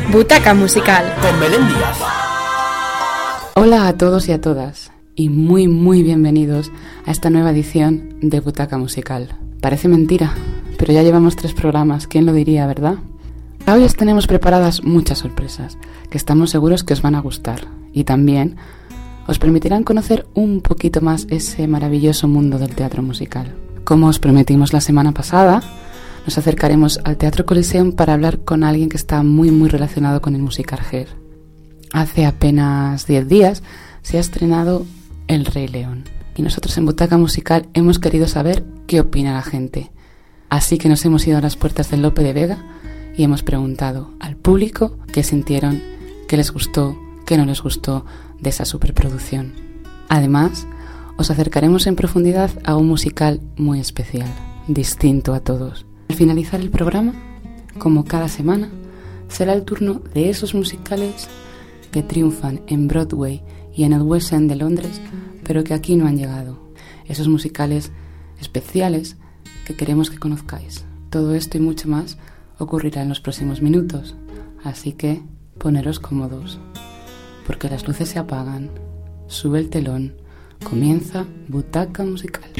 Butaca Musical con Belén Díaz. Hola a todos y a todas y muy bienvenidos a esta nueva edición de Butaca Musical. Parece mentira, pero ya llevamos 3 programas, ¿quién lo diría, verdad? Hoy os tenemos preparadas muchas sorpresas que estamos seguros que os van a gustar y también os permitirán conocer un poquito más ese maravilloso mundo del teatro musical. Como os prometimos la semana pasada, nos acercaremos al Teatro Coliseum para hablar con alguien que está muy relacionado con el musical Hair. Hace apenas 10 días se ha estrenado El Rey León y nosotros en Butaca Musical hemos querido saber qué opina la gente. Así que nos hemos ido a las puertas del Lope de Vega y hemos preguntado al público qué sintieron, qué les gustó, qué no les gustó de esa superproducción. Además, os acercaremos en profundidad a un musical muy especial, distinto a todos. Al finalizar el programa, como cada semana, será el turno de esos musicales que triunfan en Broadway y en el West End de Londres, pero que aquí no han llegado. Esos musicales especiales que queremos que conozcáis. Todo esto y mucho más ocurrirá en los próximos minutos, así que poneros cómodos, porque las luces se apagan, sube el telón, comienza Butaca Musical.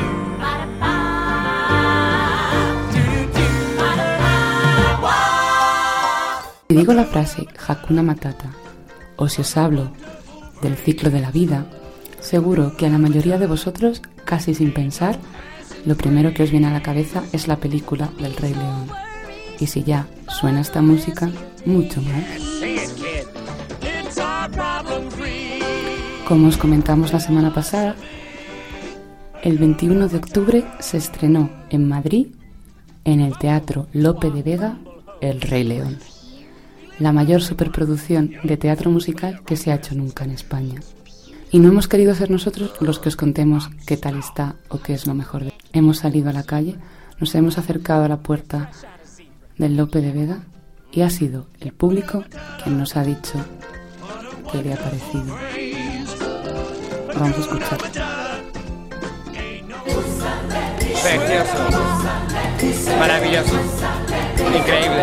Si digo la frase Hakuna Matata, o si os hablo del ciclo de la vida, seguro que a la mayoría de vosotros, casi sin pensar, lo primero que os viene a la cabeza es la película del Rey León. Y si ya suena esta música, mucho más. Como os comentamos la semana pasada, el 21 de octubre se estrenó en Madrid, en el Teatro Lope de Vega, El Rey León. La mayor superproducción de teatro musical que se ha hecho nunca en España. Y no hemos querido ser nosotros los que os contemos qué tal está o qué es lo mejor. Hemos salido a la calle, nos hemos acercado a la puerta del Lope de Vega y ha sido el público quien nos ha dicho qué le ha parecido. Vamos a escuchar. Precioso, maravilloso, increíble.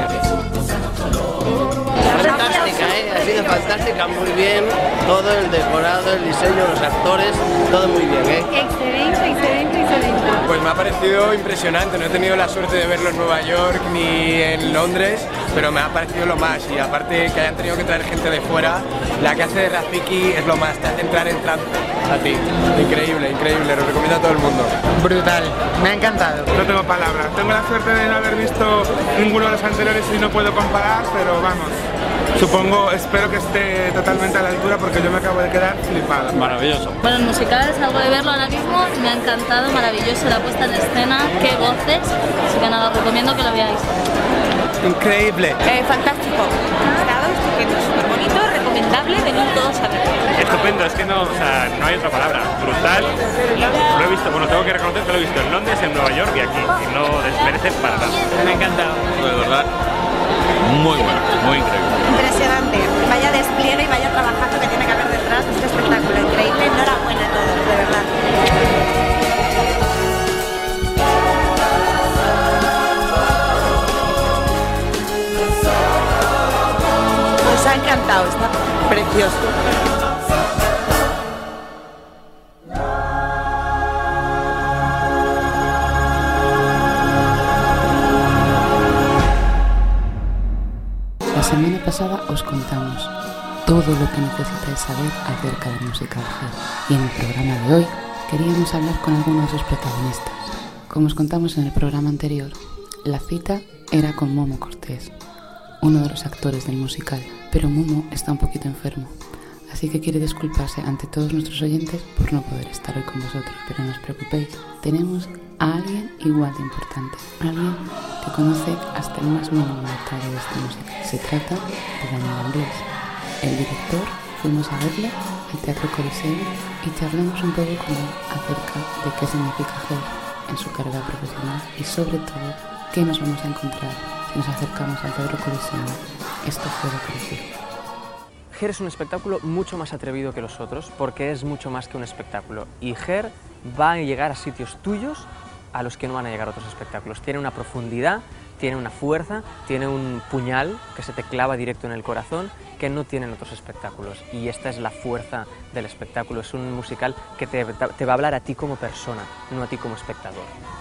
Fantástica, ha sido fantástica, muy bien, todo el decorado, el diseño, los actores, todo muy bien, Excelente. Pues me ha parecido impresionante, no he tenido la suerte de verlo en Nueva York ni en Londres, pero me ha parecido lo más, y aparte que hayan tenido que traer gente de fuera, la que hace de Rafiki es lo más, te hace entrar en trance a ti. Increíble, lo recomiendo a todo el mundo. Brutal, me ha encantado. No tengo palabras, tengo la suerte de no haber visto ninguno de los anteriores y no puedo comparar, pero vamos, espero que esté totalmente a la altura porque yo me acabo de quedar flipado. Maravilloso. Bueno, el musical salgo de verlo ahora mismo, me ha encantado, maravilloso la puesta en escena, qué voces, así que nada, os recomiendo que lo veáis. Increíble. Fantástico. Estado estupendo, súper bonito, recomendable, venid todos a ver. Estupendo, es que no hay otra palabra. Brutal. Lo he visto, tengo que reconocer que lo he visto en Londres, en Nueva York y aquí. Y no desmerece para nada. Me ha encantado. De verdad, muy bueno, muy increíble. Impresionante. Vaya despliegue y vaya trabajazo que tiene que haber detrás de este espectáculo. Increíble, enhorabuena a todos, de verdad. Nos ha encantado, está precioso. La semana pasada os contamos todo lo que necesitáis saber acerca del musical Hair. Y en el programa de hoy queríamos hablar con algunos de sus protagonistas. Como os contamos en el programa anterior, la cita era con Momo Cortés, uno de los actores del musical, pero Momo está un poquito enfermo, así que quiere disculparse ante todos nuestros oyentes por no poder estar hoy con vosotros, pero no os preocupéis, tenemos a alguien igual de importante, alguien que conoce hasta el más mínimo detalle de este musical. Se trata de Daniel Anglés, el director. Fuimos a verle al Teatro Coliseum y charlamos un poco con él acerca de qué significa Hair en su carrera profesional y sobre todo qué nos vamos a encontrar si nos acercamos al Teatro Coliseum. Esto fue lo que nos dijo. Hair es un espectáculo mucho más atrevido que los otros porque es mucho más que un espectáculo, y Hair va a llegar a sitios tuyos a los que no van a llegar otros espectáculos. Tiene una profundidad Tiene una fuerza, tiene un puñal que se te clava directo en el corazón que no tienen otros espectáculos. Y esta es la fuerza del espectáculo. Es un musical que te va a hablar a ti como persona, no a ti como espectador.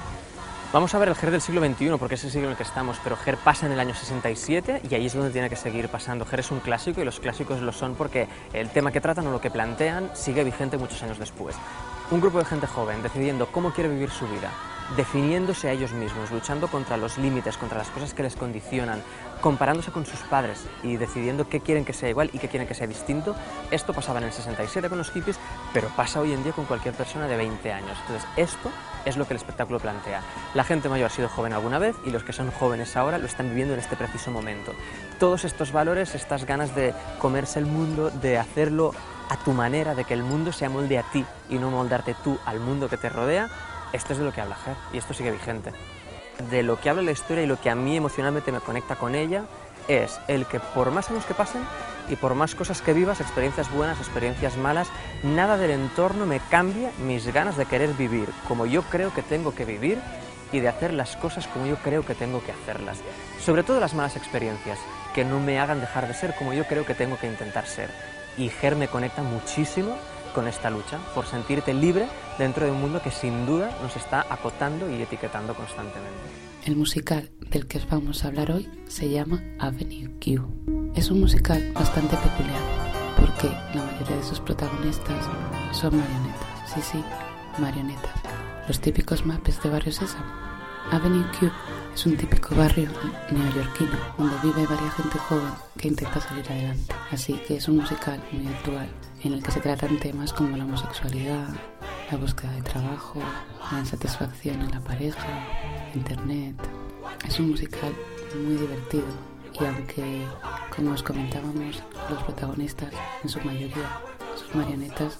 Vamos a ver el Hair del siglo XXI, porque es el siglo en el que estamos, pero Hair pasa en el año 67 y ahí es donde tiene que seguir pasando. Hair es un clásico y los clásicos lo son porque el tema que tratan o lo que plantean sigue vigente muchos años después. Un grupo de gente joven decidiendo cómo quiere vivir su vida, definiéndose a ellos mismos, luchando contra los límites, contra las cosas que les condicionan, comparándose con sus padres y decidiendo qué quieren que sea igual y qué quieren que sea distinto. Esto pasaba en el 67 con los hippies, pero pasa hoy en día con cualquier persona de 20 años. Entonces, esto es lo que el espectáculo plantea. La gente mayor ha sido joven alguna vez y los que son jóvenes ahora lo están viviendo en este preciso momento. Todos estos valores, estas ganas de comerse el mundo, de hacerlo a tu manera, de que el mundo se amolde a ti y no moldarte tú al mundo que te rodea, esto es de lo que habla Hair y esto sigue vigente. De lo que habla la historia y lo que a mí emocionalmente me conecta con ella es el que por más años que pasen y por más cosas que vivas, experiencias buenas, experiencias malas, nada del entorno me cambia mis ganas de querer vivir como yo creo que tengo que vivir y de hacer las cosas como yo creo que tengo que hacerlas. Sobre todo las malas experiencias, que no me hagan dejar de ser como yo creo que tengo que intentar ser. Y Hair me conecta muchísimo con esta lucha por sentirte libre dentro de un mundo que sin duda nos está acotando y etiquetando constantemente. El musical del que os vamos a hablar hoy se llama Avenue Q. Es un musical bastante peculiar porque la mayoría de sus protagonistas son marionetas. Sí, marionetas. Los típicos mapes de Barrio Sésamo. Avenue Q es un típico barrio neoyorquino donde vive varias gente joven que intenta salir adelante. Así que es un musical muy actual en el que se tratan temas como la homosexualidad, la búsqueda de trabajo, la insatisfacción en la pareja, internet. Es un musical muy divertido y aunque, como os comentábamos, los protagonistas en su mayoría son marionetas,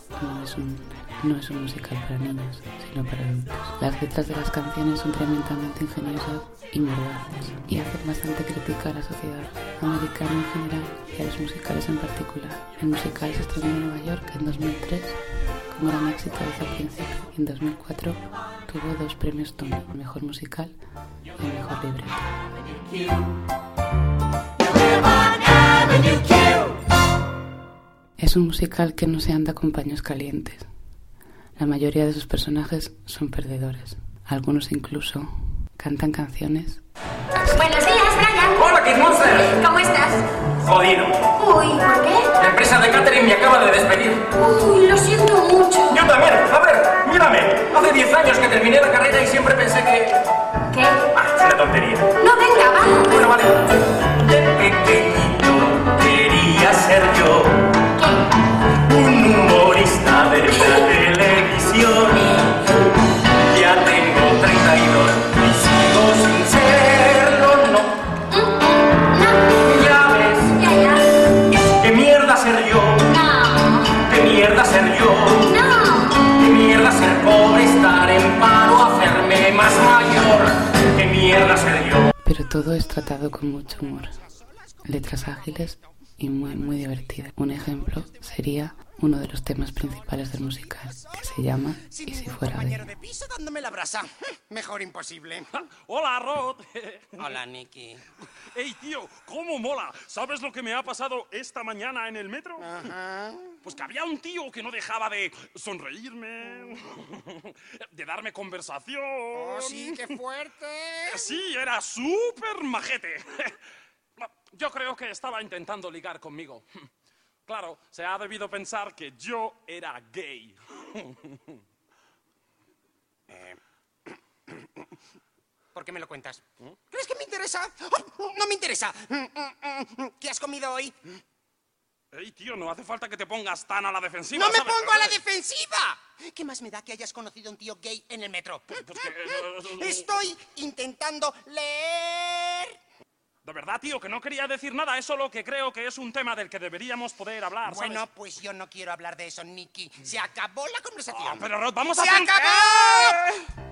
no es un musical para niños, sino para adultos. Las letras de las canciones son tremendamente ingeniosas y mordaces y hacen bastante crítica a la sociedad americana en general y a los musicales en particular. El musical se estrenó en Nueva York en 2003 con gran éxito desde el principio y en 2004 tuvo 2 premios Tony, el mejor musical y el mejor libreto. Es un musical que no se anda con paños calientes. La mayoría de sus personajes son perdedores. Algunos incluso cantan canciones. Buenos días, Brian. Hola, Kate Monster. ¿Cómo estás? Jodido. Uy, ¿por qué? La empresa de catering me acaba de despedir. Uy, lo siento mucho. Yo también. A ver, mírame. Hace 10 años que terminé la carrera y siempre pensé que... ¿Qué? Es una tontería. No, venga, vamos. Bueno, vale. De pequeñito quería ser yo. ¿Qué? Un humorista de la televisión. Ya tengo 32 y sigo sin serlo, no. Ya ves. Ya. ¿Qué mierda ser yo? No. ¿Qué mierda ser yo? No. ¿Qué mierda ser pobre, estar en paro, hacerme más mayor? ¿Qué mierda ser yo? Pero todo es tratado con mucho humor. Letras ágiles y muy divertidas. Un ejemplo sería uno de los temas principales del musical, que se llama ¿Y si fuera gay? de piso dándome la brasa. Mejor imposible. Hola, Rod. Hola, Nicky. Ey, tío, ¿cómo mola? ¿Sabes lo que me ha pasado esta mañana en el metro? Ajá. Pues que había un tío que no dejaba de sonreírme, de darme conversación. Oh, sí, qué fuerte. Sí, era súper majete. Yo creo que estaba intentando ligar conmigo. Claro, se ha debido pensar que yo era gay. ¿Por qué me lo cuentas? ¿Crees que me interesa? ¡Oh, no me interesa! ¿Qué has comido hoy? Ey, tío, no hace falta que te pongas tan a la defensiva. ¡No me ¿sabes? pongo a la defensiva! ¿Qué más me da que hayas conocido a un tío gay en el metro? Estoy intentando leer. De verdad, tío, que no quería decir nada. Es solo que creo que es un tema del que deberíamos poder hablar, ¿sabes? Bueno, pues yo no quiero hablar de eso, Nicky. Se acabó la conversación. Oh, pero Rod, vamos a... ¡Se acabó!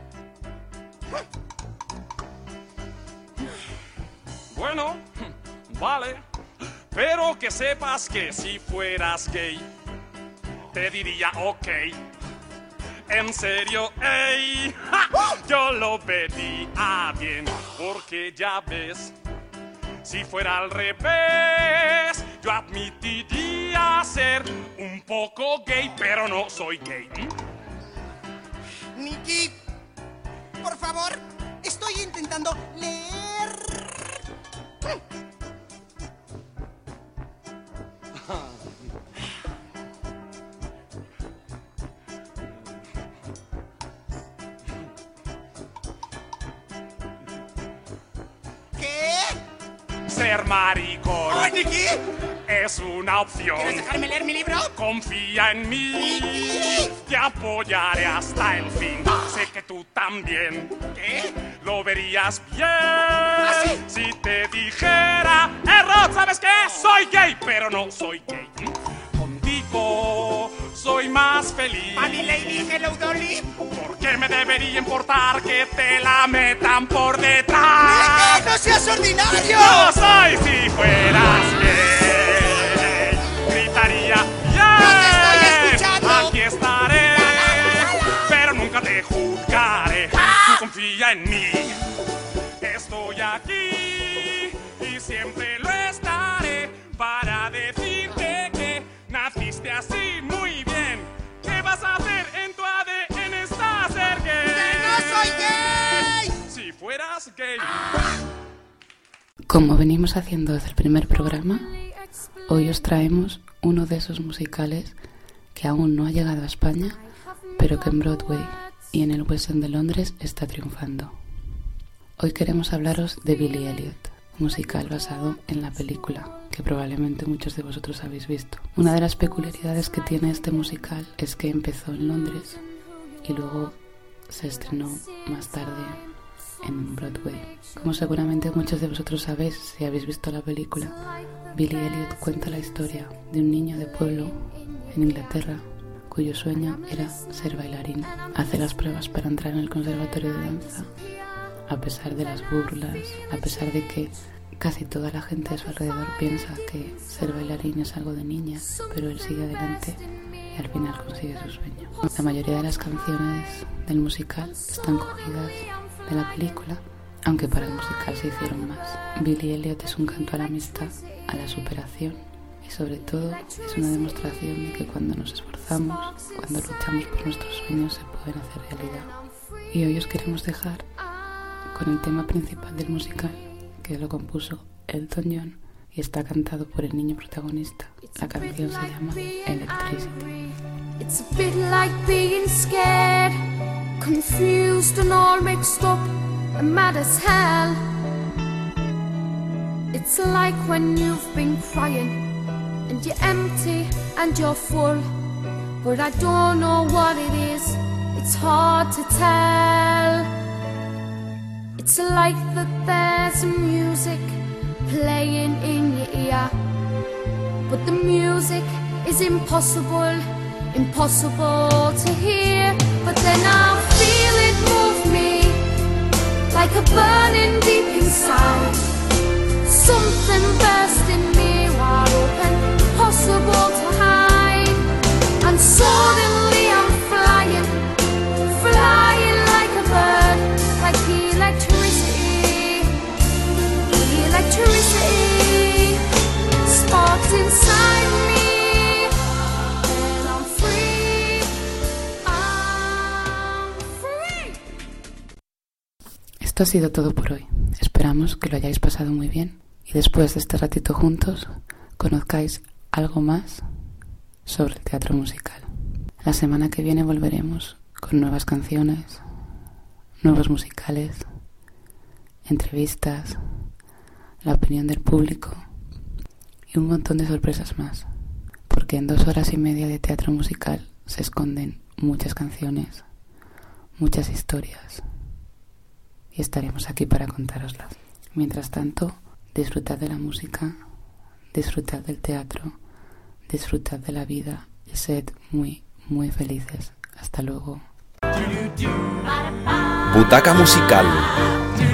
Bueno, vale. Pero que sepas que si fueras gay, te diría ok. En serio, ey, yo lo vería bien. porque ya ves, si fuera al revés, yo admitiría ser un poco gay, pero no soy gay. Nicky, por favor, estoy intentando leer. Ser maricón. ¡Oh, Nicky! Es una opción. ¿Quieres dejarme leer mi libro? Confía en mí. Nicky. Te apoyaré hasta el fin. Sé que tú también. ¿Qué? Lo verías bien. ¿Ah, sí? Si te dijera, error, ¿sabes qué? Soy gay, pero no soy gay. Contigo soy más feliz. Annie Lady, hello Dolly. ¿Por qué me debería importar que te la metan por detrás? ¡Nicky, no seas ordinario! ¡No soy si fueras gay! Gritaría, ¡yeah! ¡No te estoy escuchando! Aquí estaré, pero nunca te juzgaré. Tú confía en mí. Estoy aquí y siempre lo estaré para decirte que naciste así muy bien. ¿Qué vas a hacer? En tu ADN está ser gay. ¡Que no soy gay! Si fueras gay. Como venimos haciendo desde el primer programa, hoy os traemos uno de esos musicales que aún no ha llegado a España, pero que en Broadway y en el West End de Londres está triunfando. Hoy queremos hablaros de Billy Elliot, un musical basado en la película, que probablemente muchos de vosotros habéis visto. Una de las peculiaridades que tiene este musical es que empezó en Londres y luego se estrenó más tarde en Broadway. Como seguramente muchos de vosotros sabéis si habéis visto la película, Billy Elliot cuenta la historia de un niño de pueblo en Inglaterra cuyo sueño era ser bailarín. Hace las pruebas para entrar en el conservatorio de danza, a pesar de las burlas, a pesar de que casi toda la gente a su alrededor piensa que ser bailarín es algo de niñas, pero él sigue adelante y al final consigue su sueño. La mayoría de las canciones del musical están cogidas de la película, aunque para el musical se hicieron más. Billy Elliot es un canto a la amistad, a la superación y sobre todo es una demostración de que cuando nos esforzamos, cuando luchamos por nuestros sueños, se pueden hacer realidad. Y hoy os queremos dejar con el tema principal del musical, que lo compuso Elton John y está cantado por el niño protagonista. La canción se llama Electricity. It's a bit like being scared, confused and all mixed up and mad as hell. It's like when you've been crying and you're empty and you're full, but I don't know what it is, it's hard to tell. It's like that there's music playing in your ear, but the music is impossible to hear. But then I feel it move me like a burning deep inside, something burst in me wide open, possible to hide. And suddenly I'm flying like a bird, like electricity. Electricity sparks inside me, and I'm free, I'm free. Esto ha sido todo por hoy. Esperamos que lo hayáis pasado muy bien y después de este ratito juntos conozcáis algo más sobre el teatro musical. La semana que viene volveremos con nuevas canciones, nuevos musicales, entrevistas, la opinión del público y un montón de sorpresas más, porque en 2 horas y media de teatro musical se esconden muchas canciones, muchas historias y estaremos aquí para contároslas. Mientras tanto, disfrutad de la música, disfrutad del teatro, disfrutad de la vida y sed muy, muy felices. Hasta luego. Butaca Musical.